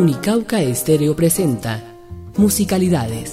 Unicauca Estéreo presenta Musicalidades.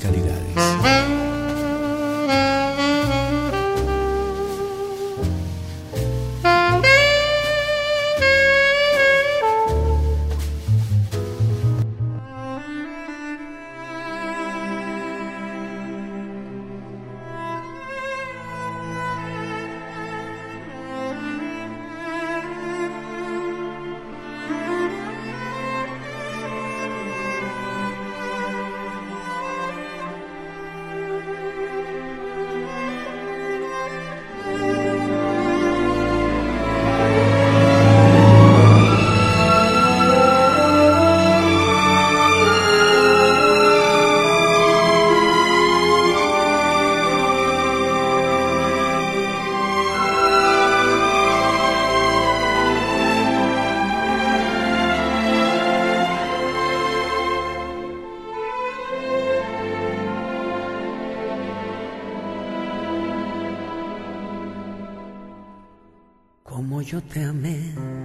Como yo te amé,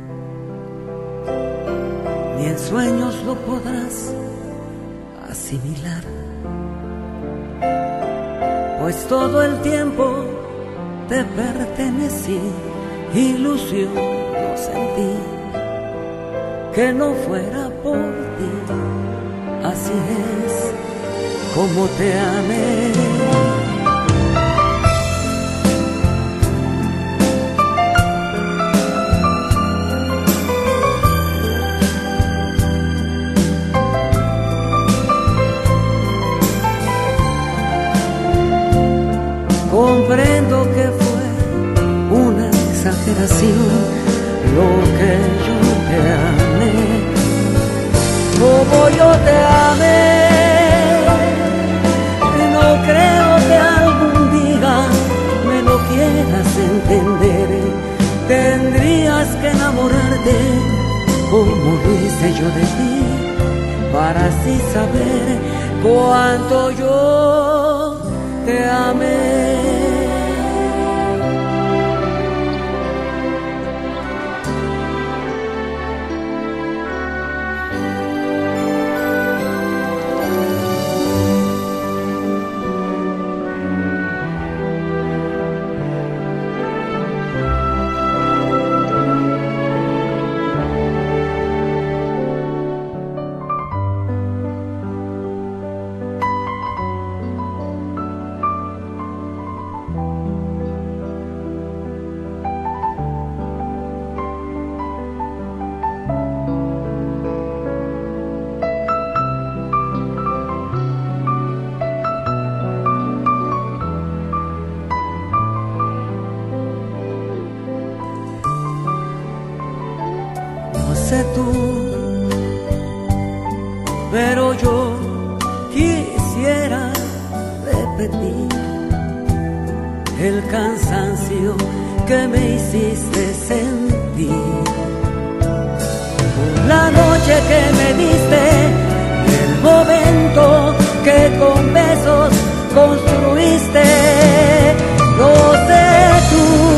ni en sueños lo podrás asimilar, pues todo el tiempo te pertenecí, ilusión no sentí que no fuera por ti. Así es como te amé. Comprendo que fue una exageración lo que yo te amé, como yo te amé. No creo que algún día me lo quieras entender. Tendrías que enamorarte como lo hice yo de ti, para así saber cuánto yo te amé. Tú, pero yo quisiera repetir el cansancio que me hiciste sentir, la noche que me diste y el momento que con besos construiste. No sé tú.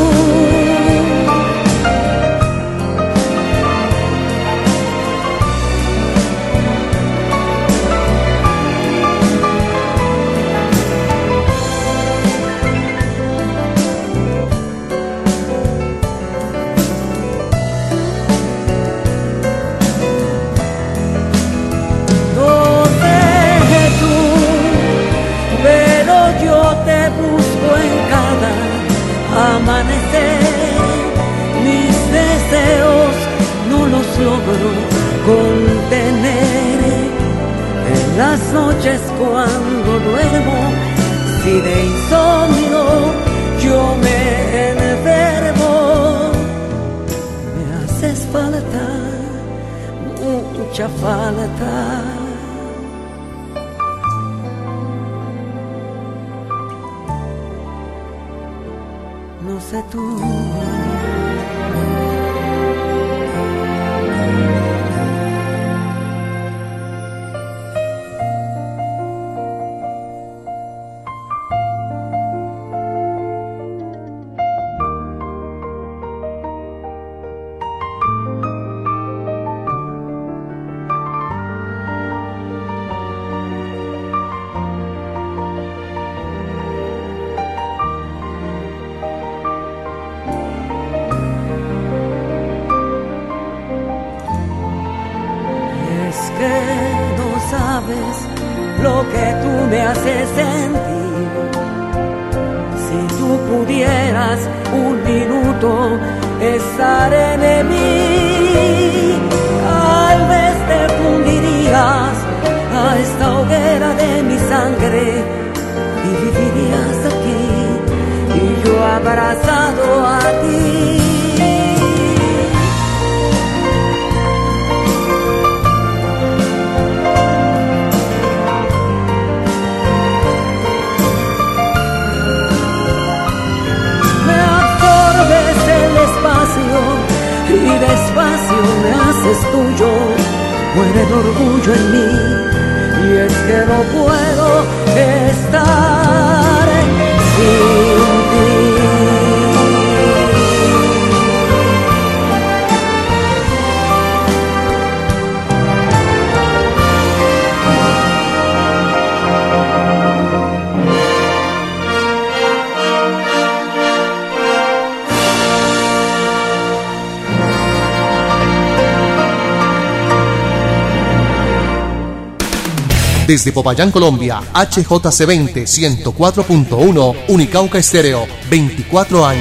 Amanecer, mis deseos no los logro contener. En las noches cuando duermo, si de insomnio yo me enfermo, me haces falta, mucha falta. No sé tú. hace sentir. Si tú pudieras un minuto estar en mí, tal vez te fundirías a esta hoguera de mi sangre y vivirías aquí y yo abrazado a ti. Y despacio me haces tuyo, muere el orgullo en mí, y es que no puedo estar sin ti. Desde Popayán, Colombia, HJC20 104.1, Unicauca Estéreo, 24 años.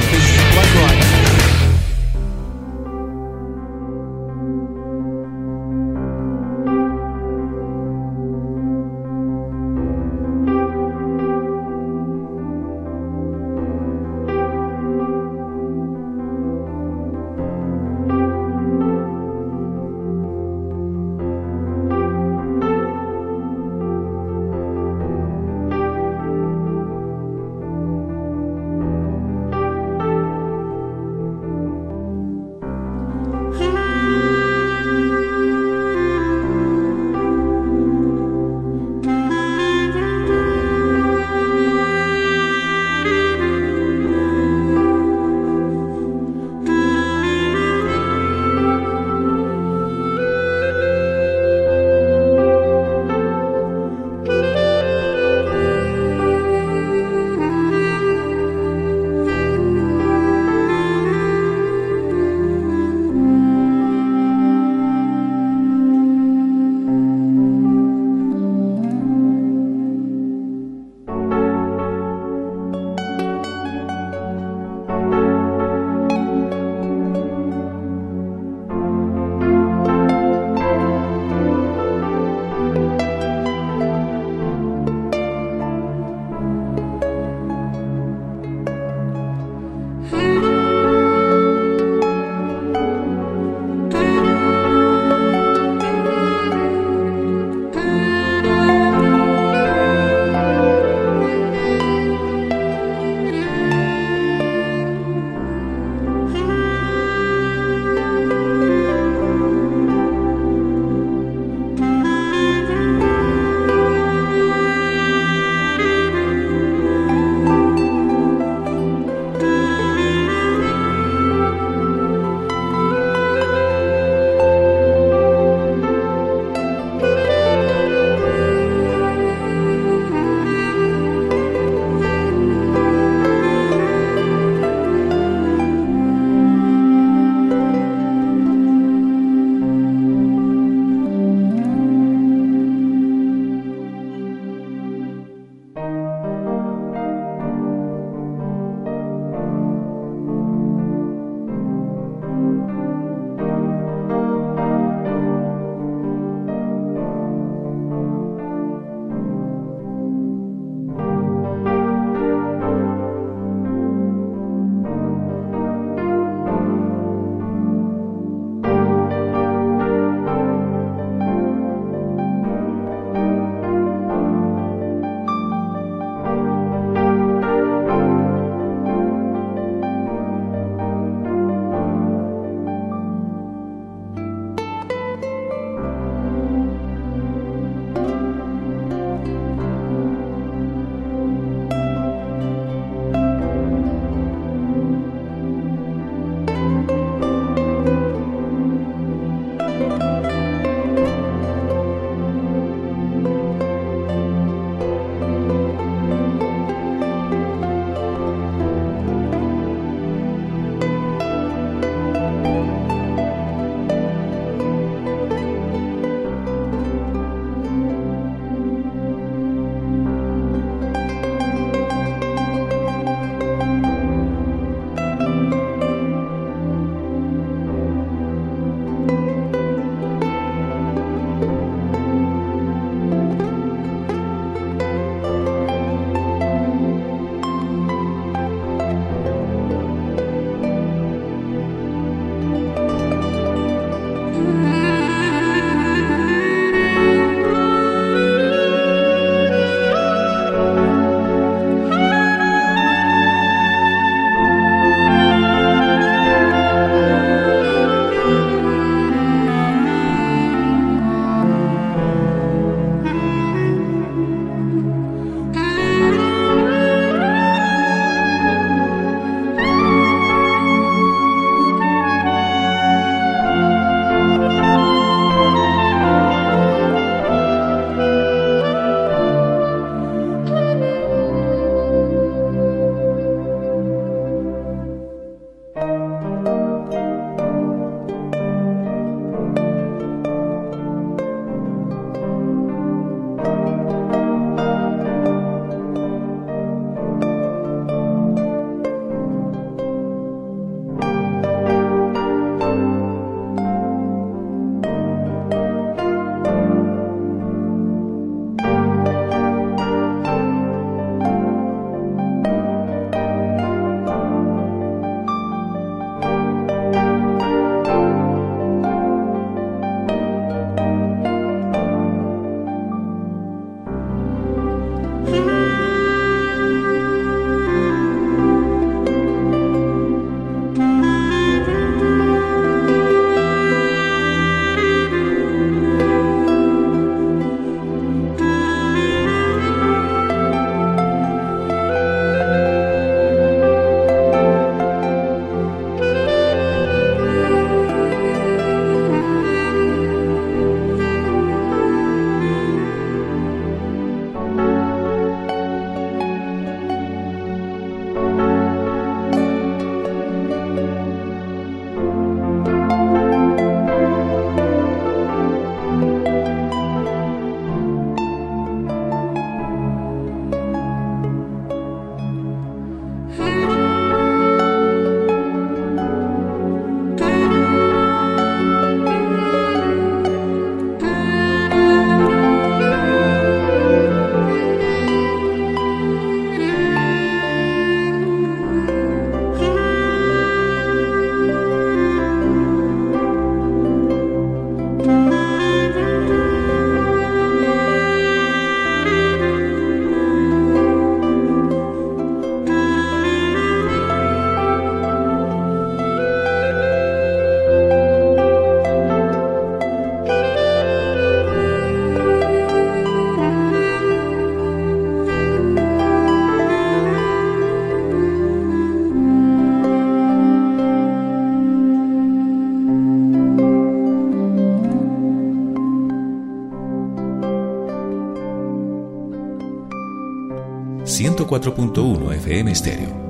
104.1 FM Estéreo.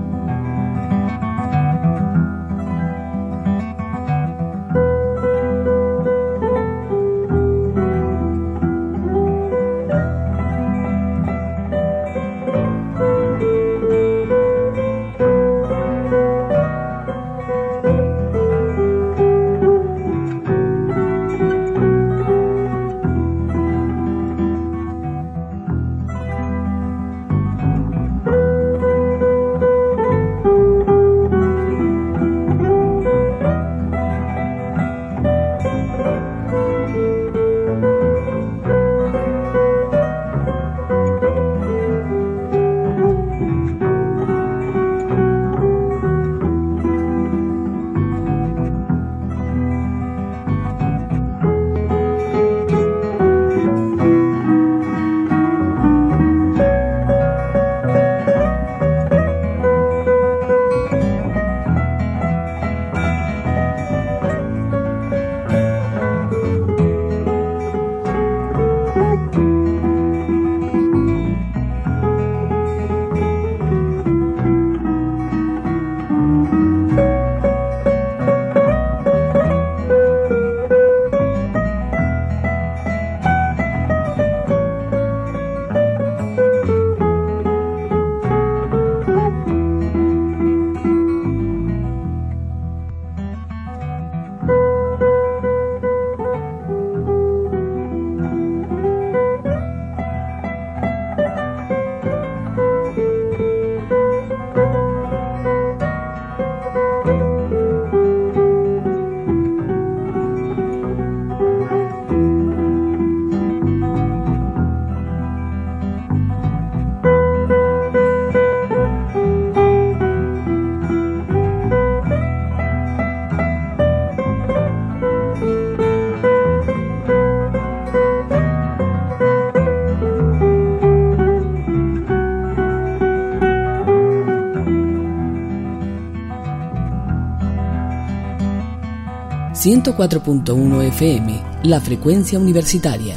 ...104.1 FM, la frecuencia universitaria.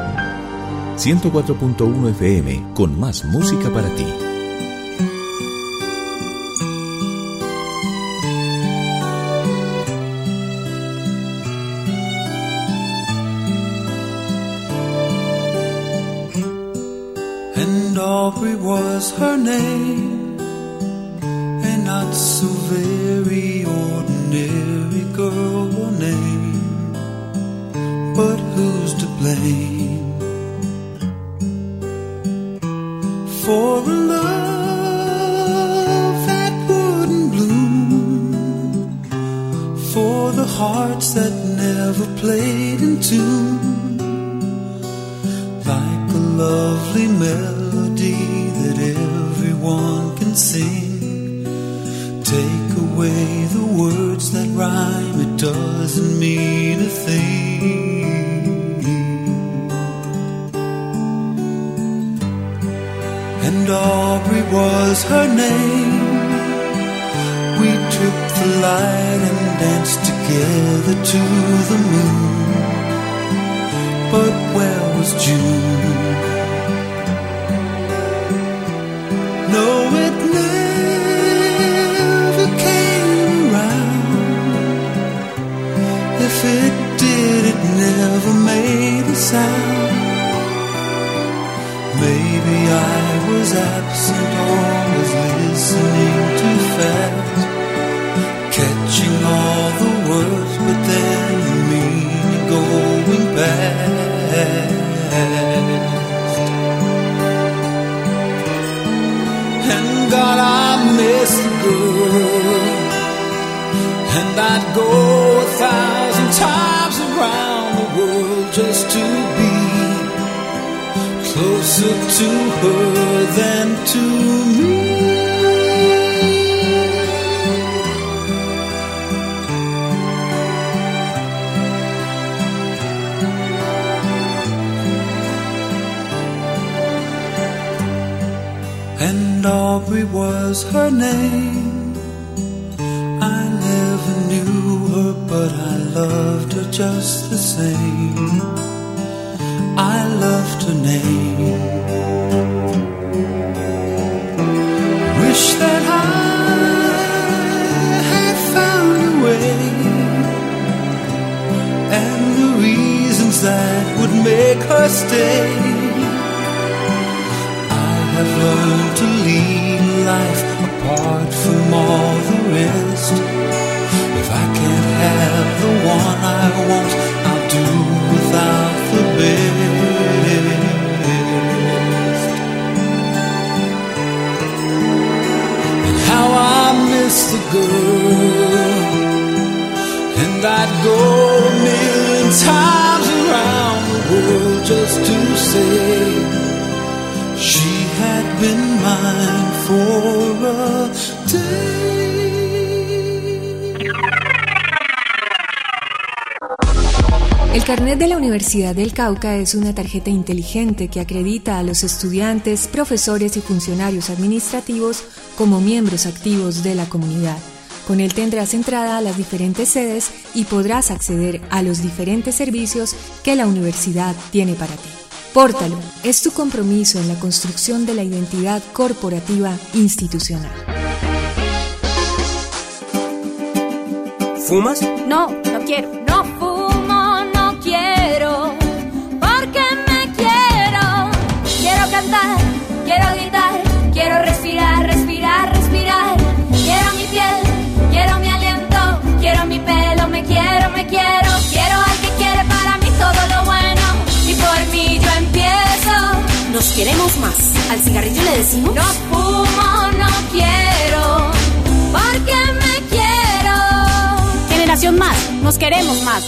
...104.1 FM, con más música para ti. Aubrey was her name, a not so very ordinary girl or name, but who's to blame for a love that wouldn't bloom, for the hearts that never played in tune, like a lovely melody that everyone can sing. Take away the words that rhyme, it doesn't mean a thing. And Aubrey was her name. We tripped the light and danced together to the moon. But where was June? No, it never came around. If it did, it never made a sound. Maybe I was absent or was listening too fast, catching all the words, but then the meaning going past. And God, I miss the girl, and I'd go 1,000 times around the world just to be closer to her than to me. And Aubrey was her name. I never knew her, but I loved her just the same. I loved her name. Wish that I had found a way, and the reasons that would make her stay. I've learned to lead life apart from all the rest. If I can't have the one I want, I'll do without the best. And how I miss the girl, and I'd go 1,000,000 times around the world just to say she had been mine for a day. El carnet de la Universidad del Cauca es una tarjeta inteligente que acredita a los estudiantes, profesores y funcionarios administrativos como miembros activos de la comunidad. Con él tendrás entrada a las diferentes sedes y podrás acceder a los diferentes servicios que la universidad tiene para ti. Pórtalo, es tu compromiso en la construcción de la identidad corporativa institucional. ¿Fumas? No, no quiero. No fumo, no quiero, porque me quiero. Quiero cantar, quiero gritar, quiero respirar, respirar, respirar. Quiero mi piel, quiero mi aliento, quiero mi pelo, me quiero, me quiero. Quiero al que quiere para mí todo lo bueno, y por mí yo empiezo. Nos queremos más. ¿Al cigarrillo le decimos? No fumo, no quiero, porque me quiero. Generación Más, nos queremos más.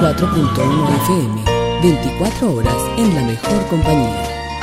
104.1 FM, 24 horas en la mejor compañía.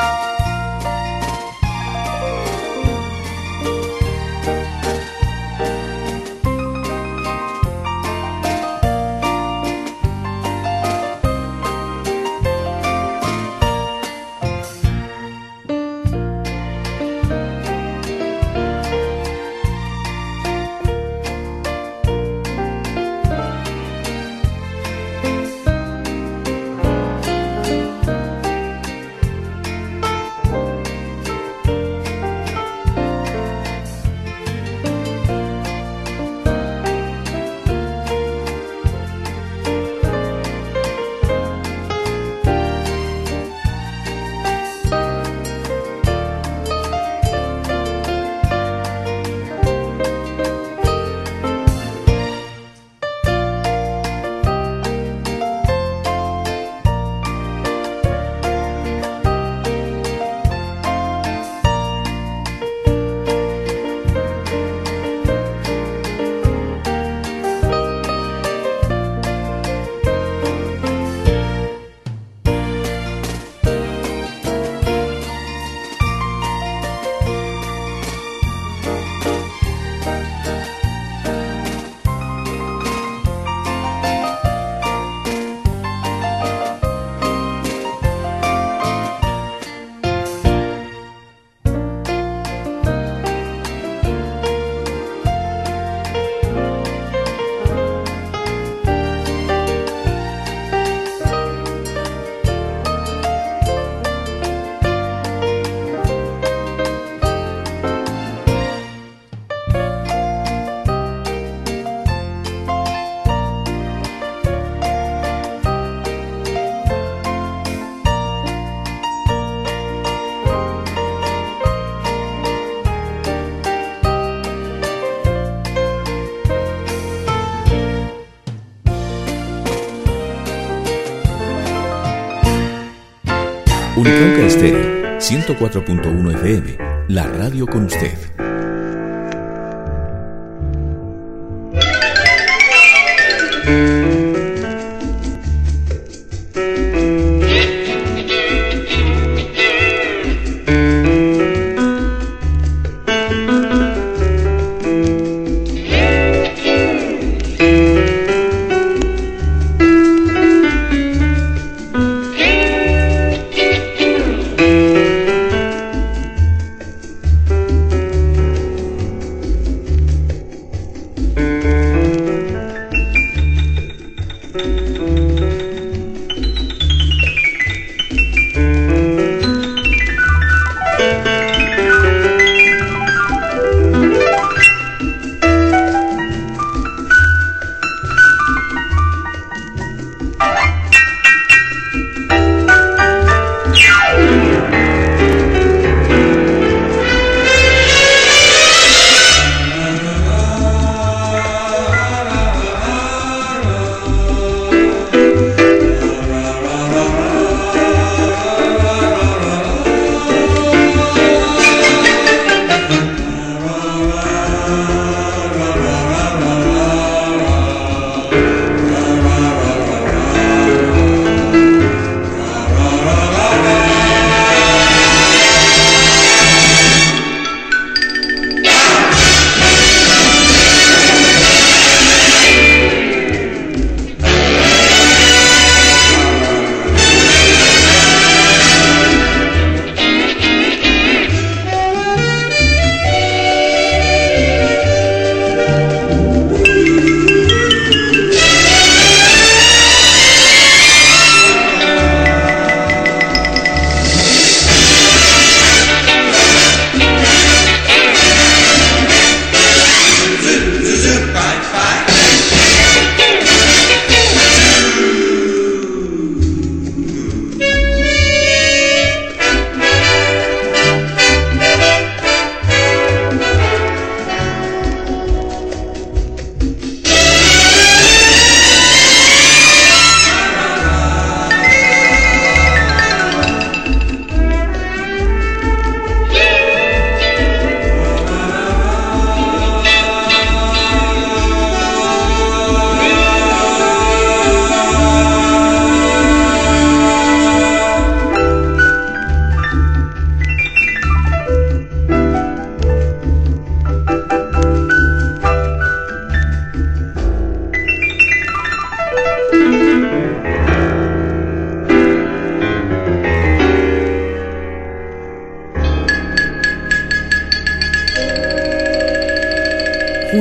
Unicauca Estéreo, 104.1 FM, la radio con usted.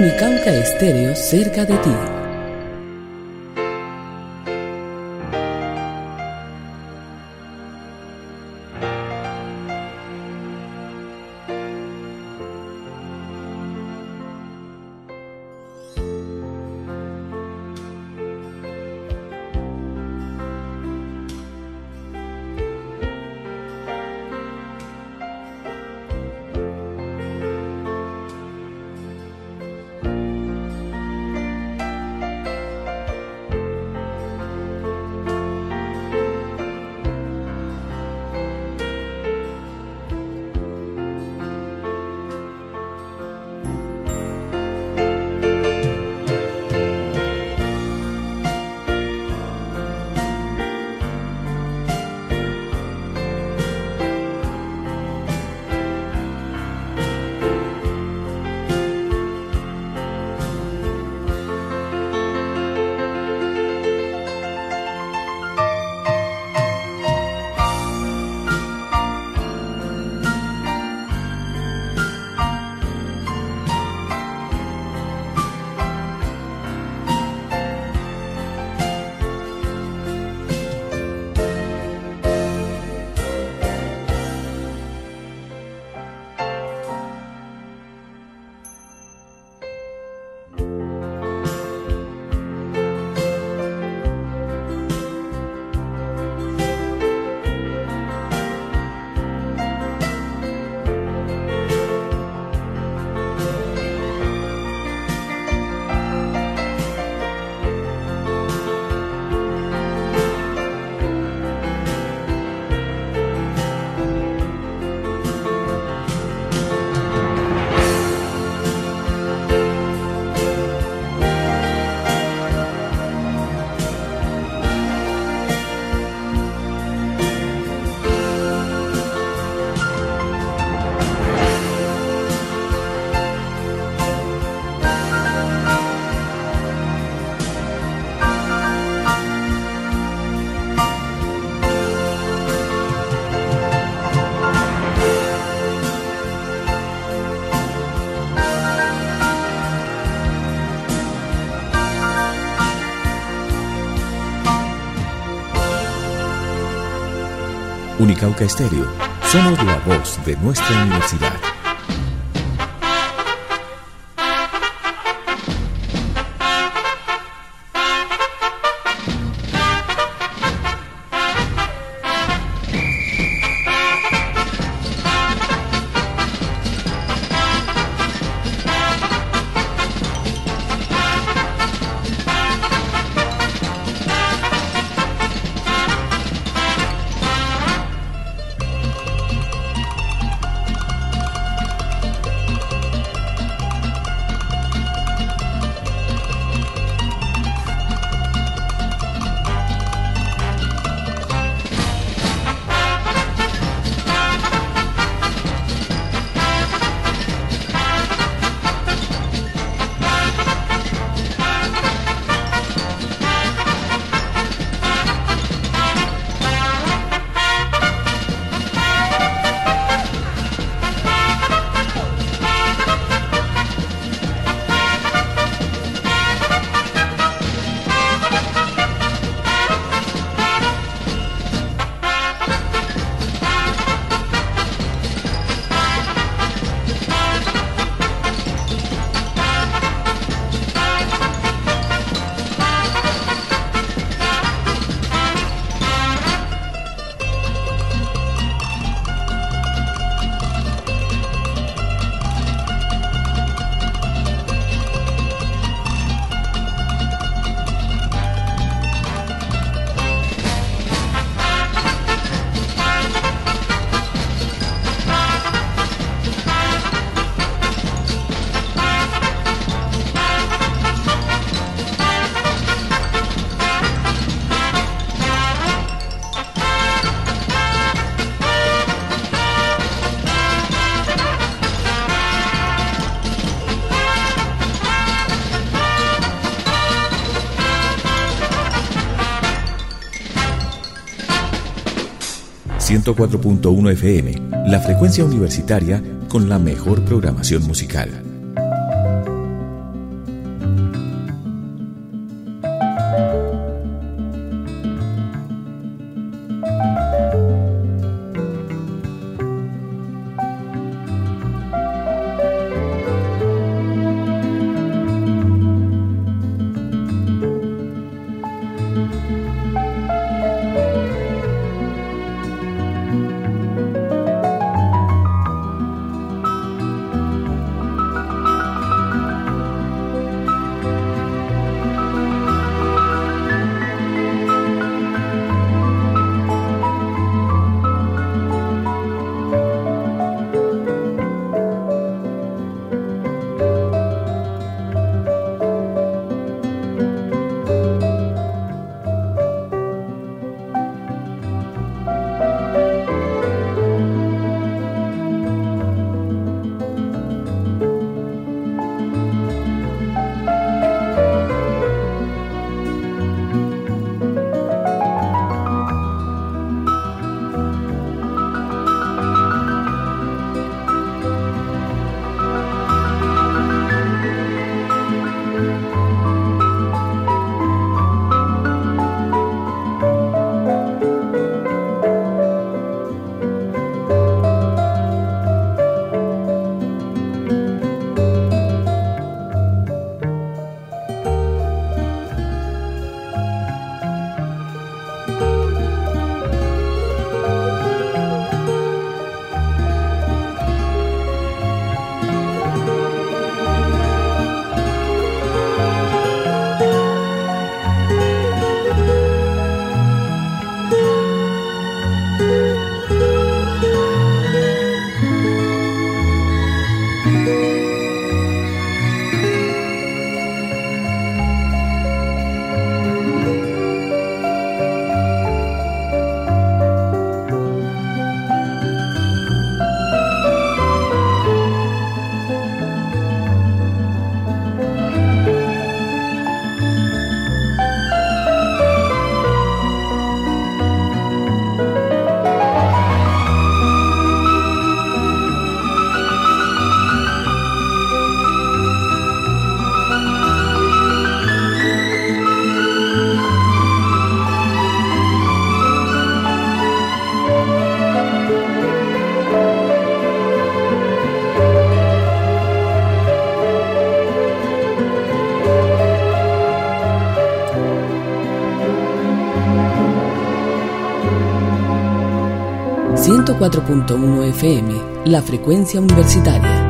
Unicauca Estéreo, cerca de ti. Unicauca Estéreo. Somos la voz de nuestra universidad. ...104.1 FM... la frecuencia universitaria con la mejor programación musical. 104.1 FM, la frecuencia universitaria.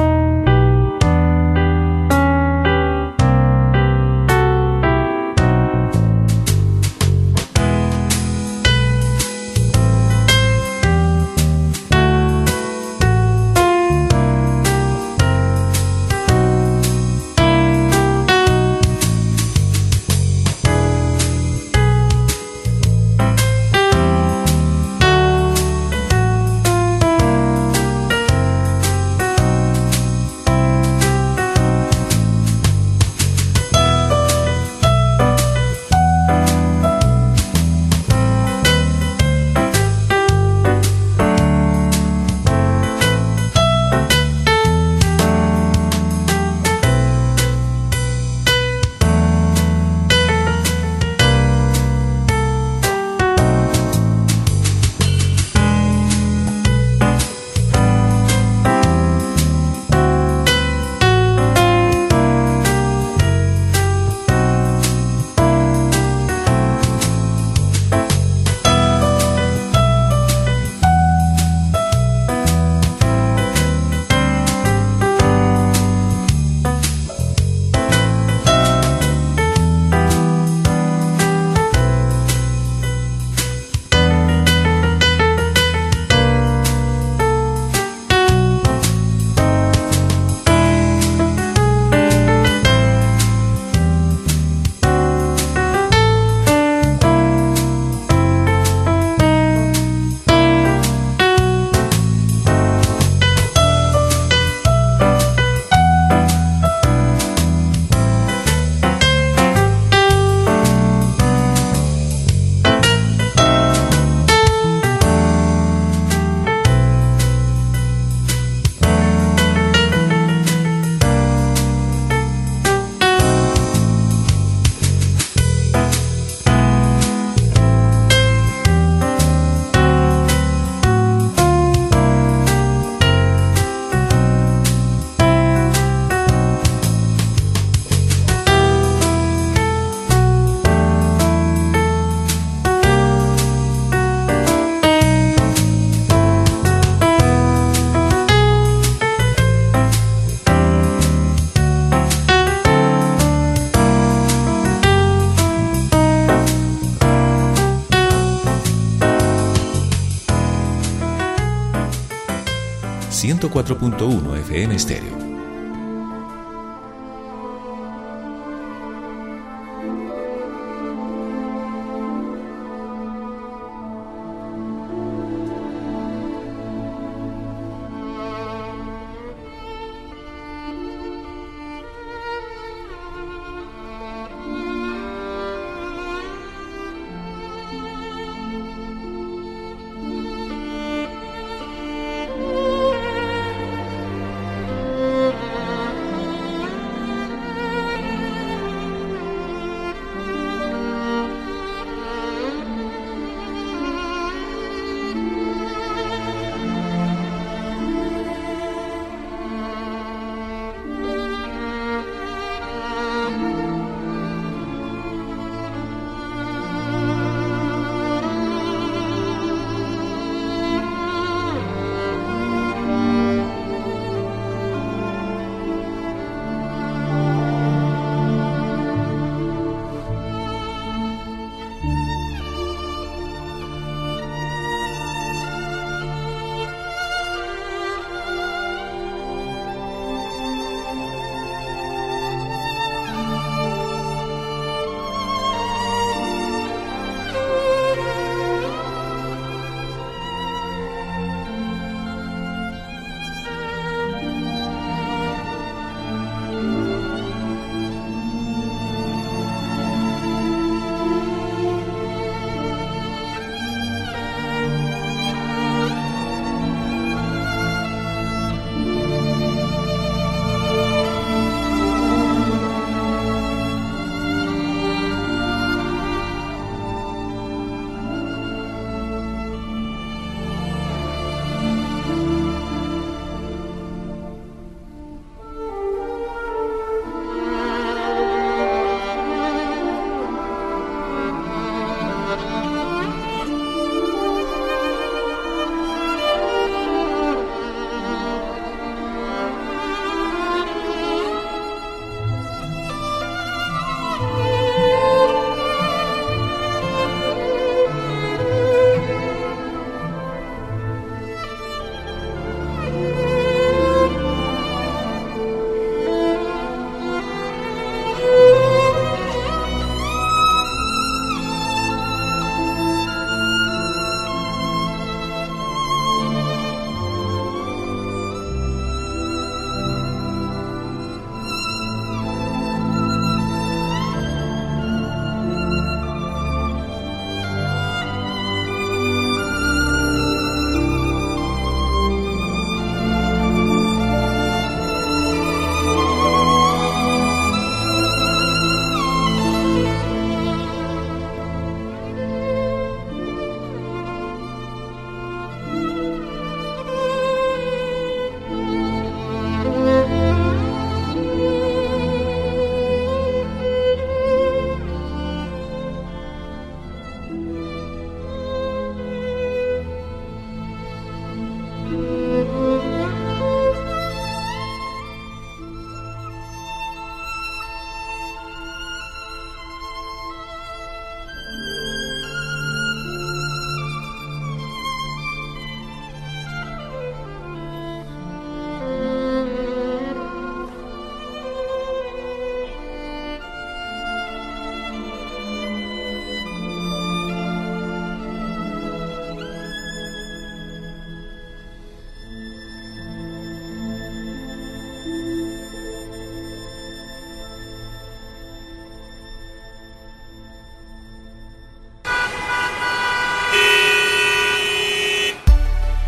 ...104.1 FM Estéreo.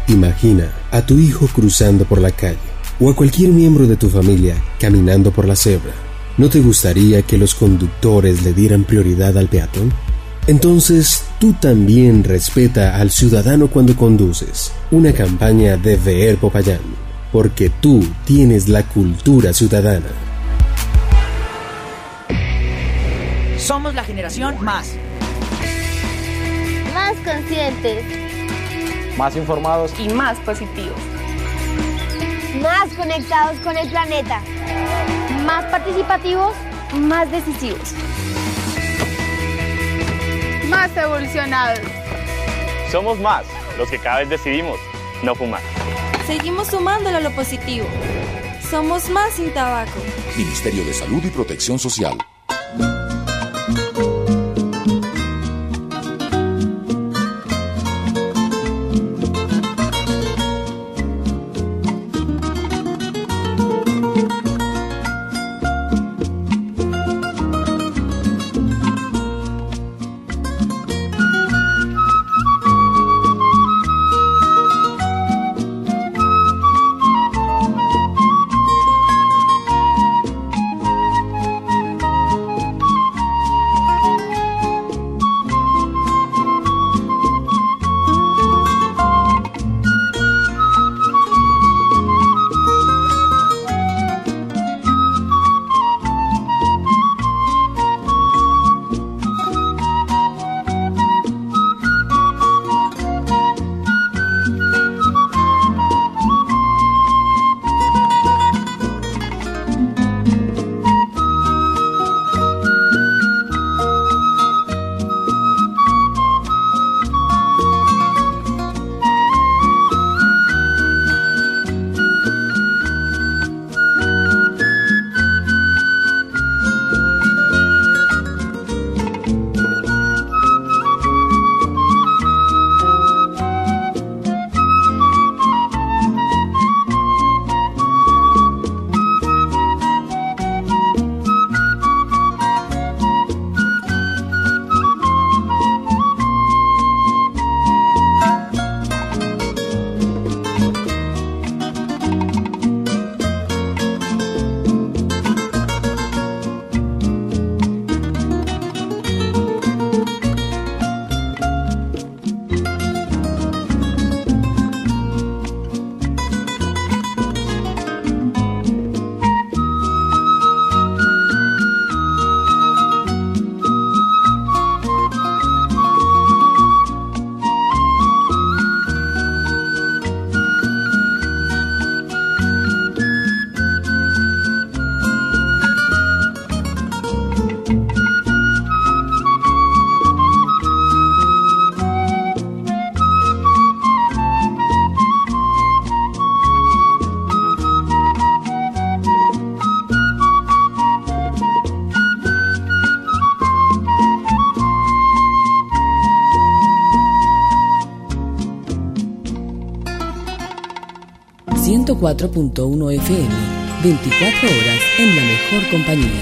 Imagina a tu hijo cruzando por la calle o a cualquier miembro de tu familia caminando por la cebra. ¿No te gustaría que los conductores le dieran prioridad al peatón? Entonces, tú también respeta al ciudadano cuando conduces. Una campaña de VR Popayán, porque tú tienes la cultura ciudadana. Somos la generación más. Más conscientes. Más informados. Y más positivos. Más conectados con el planeta. Más participativos, más decisivos. Más evolucionados. Somos más los que cada vez decidimos no fumar. Seguimos sumándolo a lo positivo. Somos más sin tabaco. Ministerio de Salud y Protección Social. .104.1 FM, 24 horas en la mejor compañía.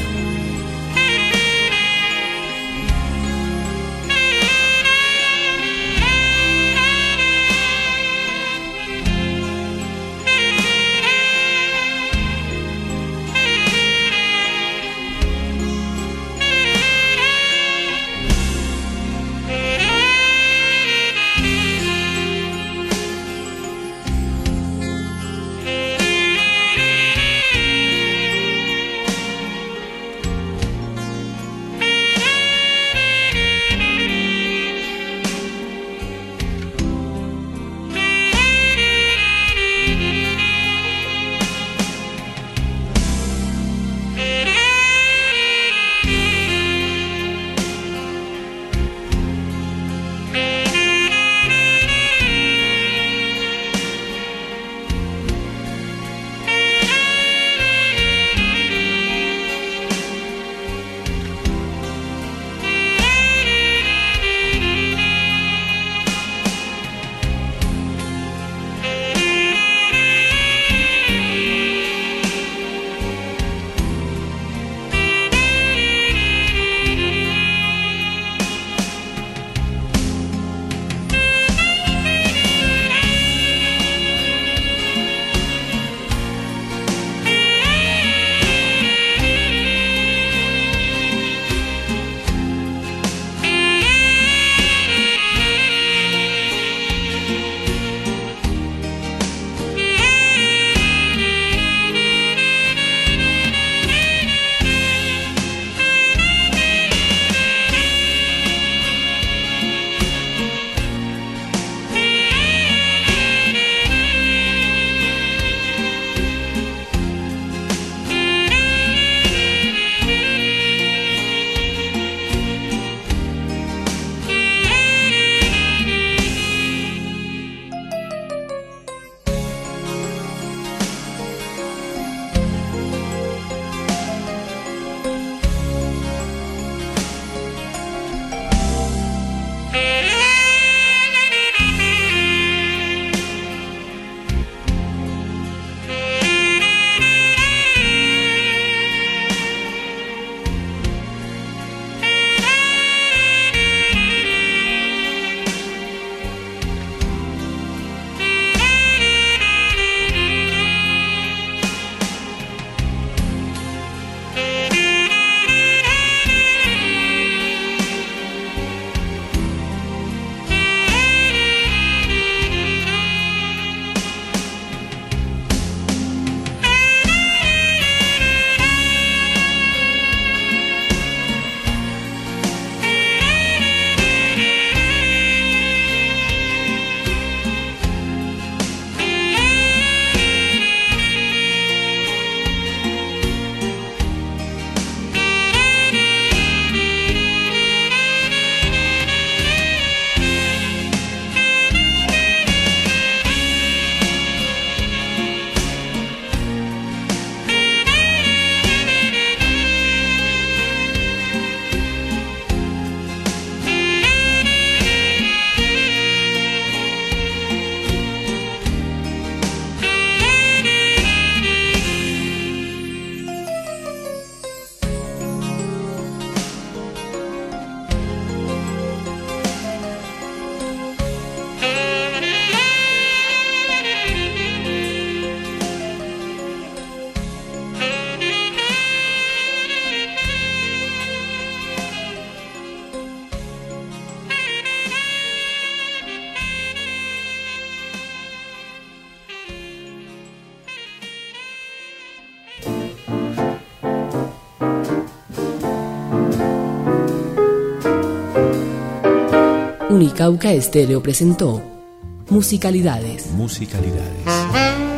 Unicauca Estéreo presentó Musicalidades. Musicalidades.